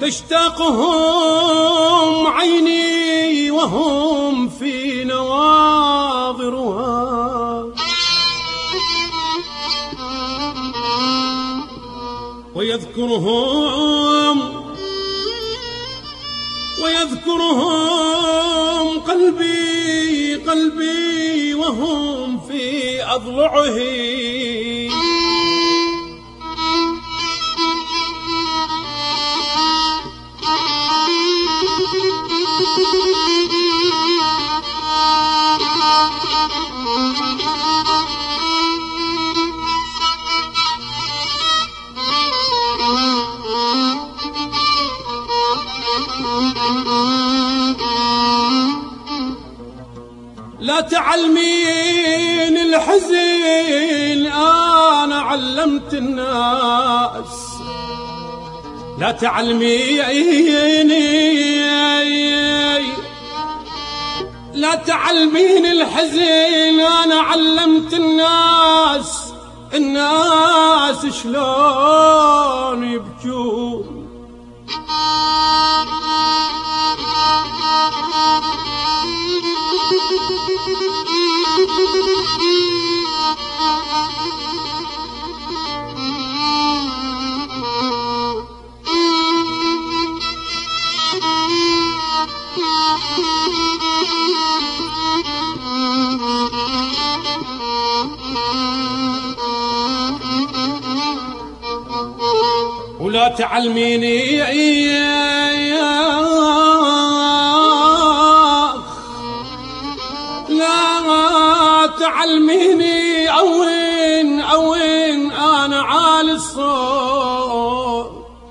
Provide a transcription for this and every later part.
تشتاقهم عيني وهم في نواظرها، ويذكرهم قلبي وهم في أضلعه. لا تعلمين الحزن أنا علمت الناس، لا تعلمين الحزن أنا علمت الناس شلون يبكون. ولا تعلميني لا تعلميني أوين أنا عالي الصوت،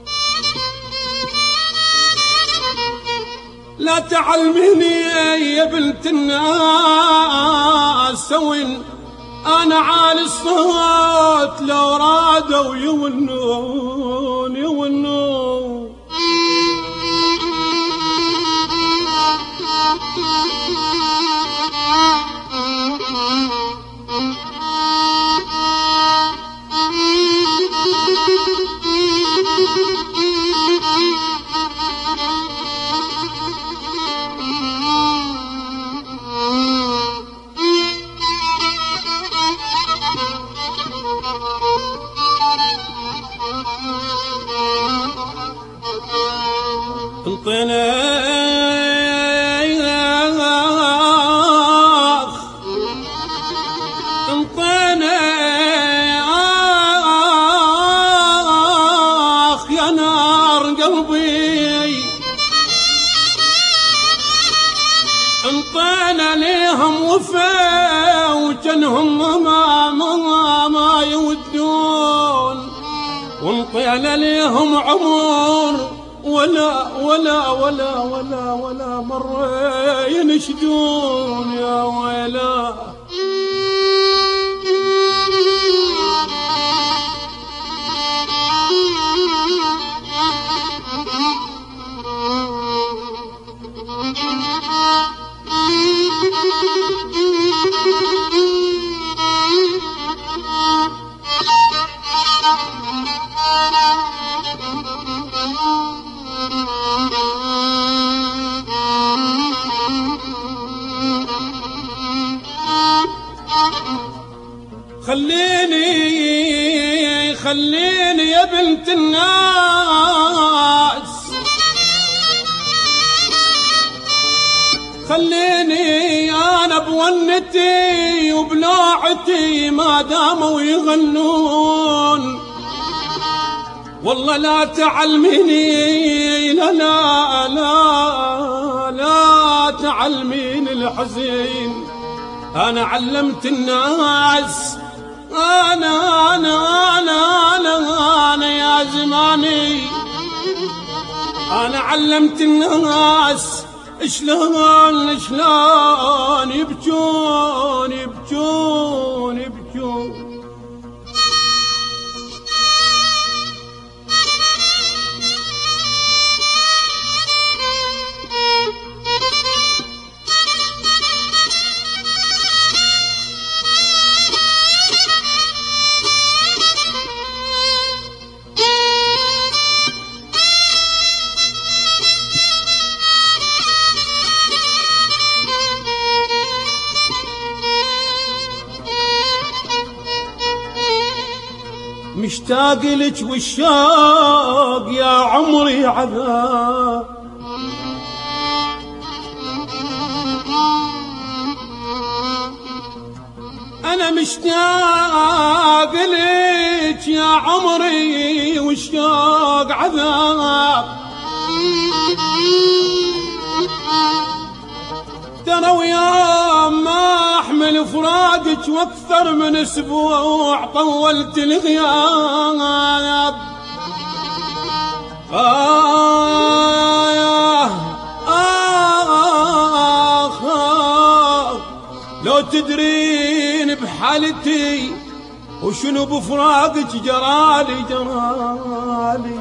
لا تعلميني يا بنت الناس وين أنا عالي الصوت، لو رادوا يونون يونون. انطيناخ يا نار قلبي، انطينا ليهم وفا وجنهم ما يودون، وانطينا ليهم عمر ولا مرة ينشدون يا ويلا. خليني يا بنت الناس، خليني أنا بونتي وبلوعتي ما داموا يغنون. والله لا تعلميني لا تعلميني الحزين، أنا علمت الناس أنا يا زماني، أنا علمت الناس شلون يبكون. مشتاق لك والشوق يا عمري عذاب. أنا مشتاق لك يا عمري والشوق عذاب. ترى ويوم ما أحمل فراقك وأكثر من أسبوع طولت الغياب. لو تدرين بحالتي وشنو بفراقك جرالي جرالي.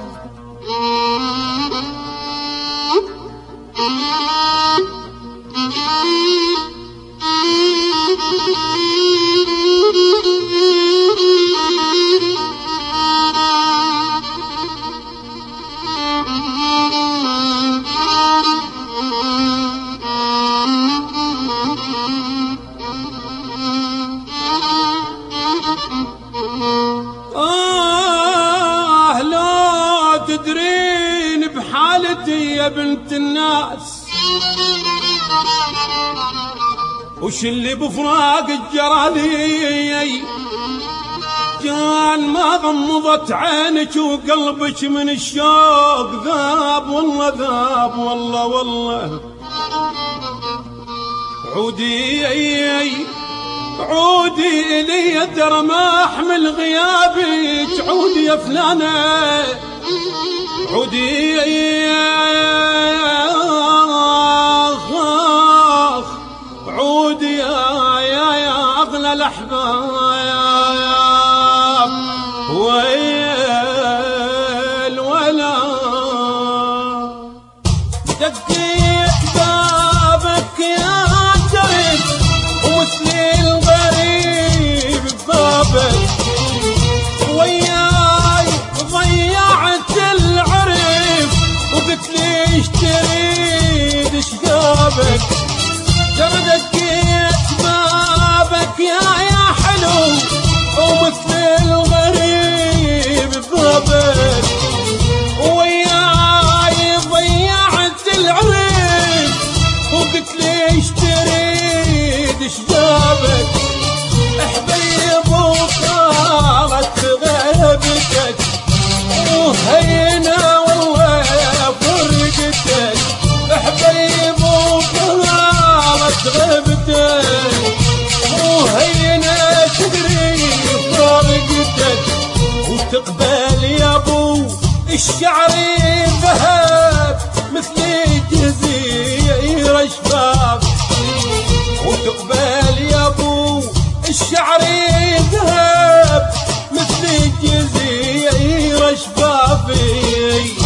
لو تدرين بحالتي يا بنت الناس وش اللي بفراقك جرالي. كان ما غمضت عينك وقلبك من الشوق ذاب والله ذاب والله والله. عودي عودي إلي ترى ما أحمل غيابك. عودي يا فلانة عودي عودي يا أغلى الأحباب ويل ولا. دقيت بابك يا درب ومثلي الغريب ببابك وياي ضيعت العرف وقلت ليش تريد شقابك. دقيت بابك يا حلو ومثل الغريب ببابك وياي ضيعت العرف وقلت ليش تريد شجابك. حبيب وصارت غيبتك وهينا والله فرقتك. حبيب وصارت غيبتك وهينا تدري فرقتك. وتقبل يا ابو الشعر ذهب مثل الجزيرة شباب. وتقبل يا ابو الشعر ذهب مثل الجزيرة شبابي.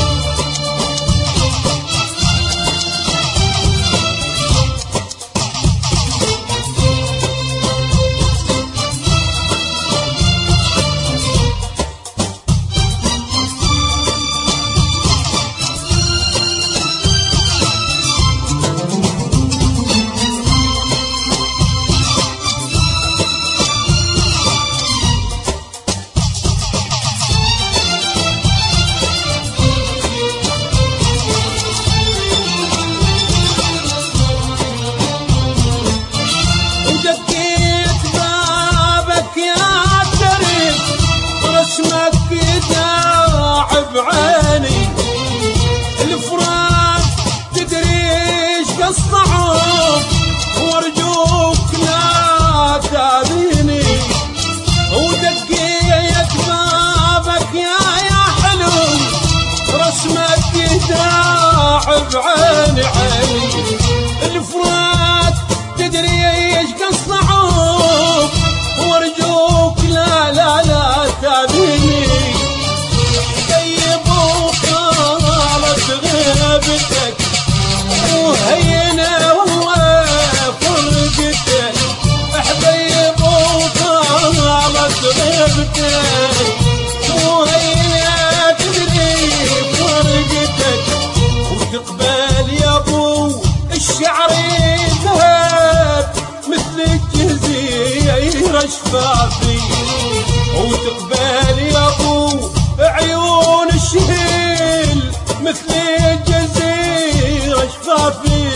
بعيني الفراق تدريش كالصعب وارجوك لا تاذيني. ودقيت بابك يا حلو رسمك يداعب عيني عيني. الفراق تدريش كالصعب وارجوك لا تاذيني. غيبتك وهينا والله فرقتك. حبيب وطالت غيبتك وهينا تدري فرقتك. وتقبل يا ابو الشعر ذهب مثل الجزيرة شفافي، وتقبل يا ابو عيون الشهيل مثل الجزيرة شفافي.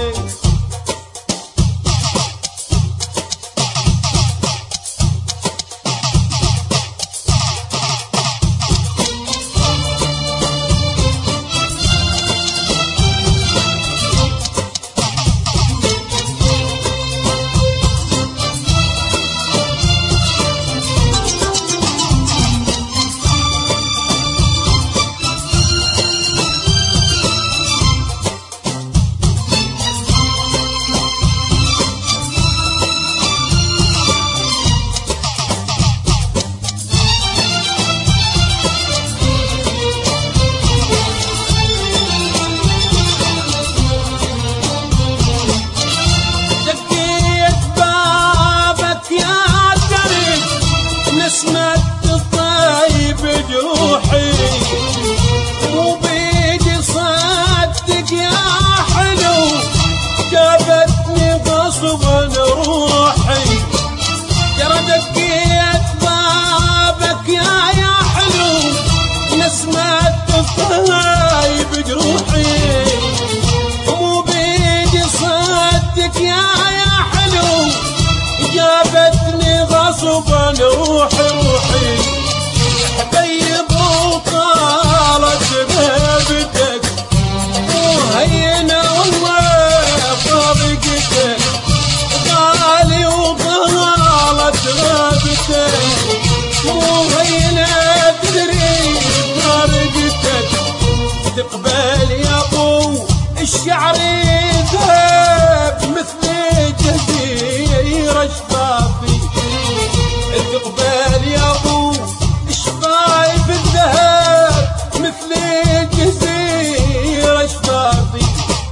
روحي روحي حبيب وطالت غيبتك، وهينا والله طريقتك غالي وطالت غيبتك، وهينا تدري طريقتك. تقبل يا ابو الشعر ذهب مثل جزيرة شفافي، تقبل يا ابو شفايف الذهب مثل الجزيرة شفافي.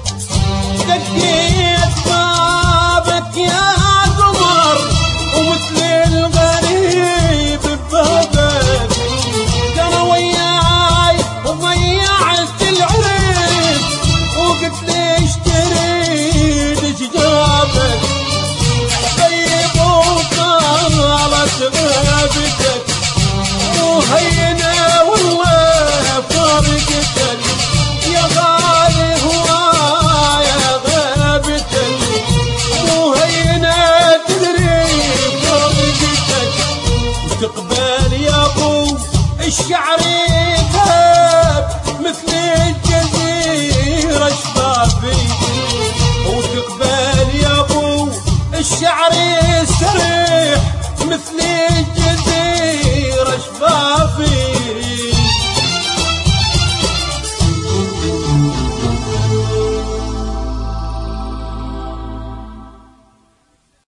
دقيت بابك يا قمر ومثل الغريب ببابك، كان وياي وضيعت العريس وقلت ليش تريد جابك. حبيب وطالت غيبتك، وهينا والله فارقتك، يا غالي هوايا غيبتك، وهينا تدري فارقتك. تقبل يا ابو الشعر ذهب مثل الجزيرة شفافي، وتقبل يا ابو الشعر سريح مثل الجزيرة شفافي.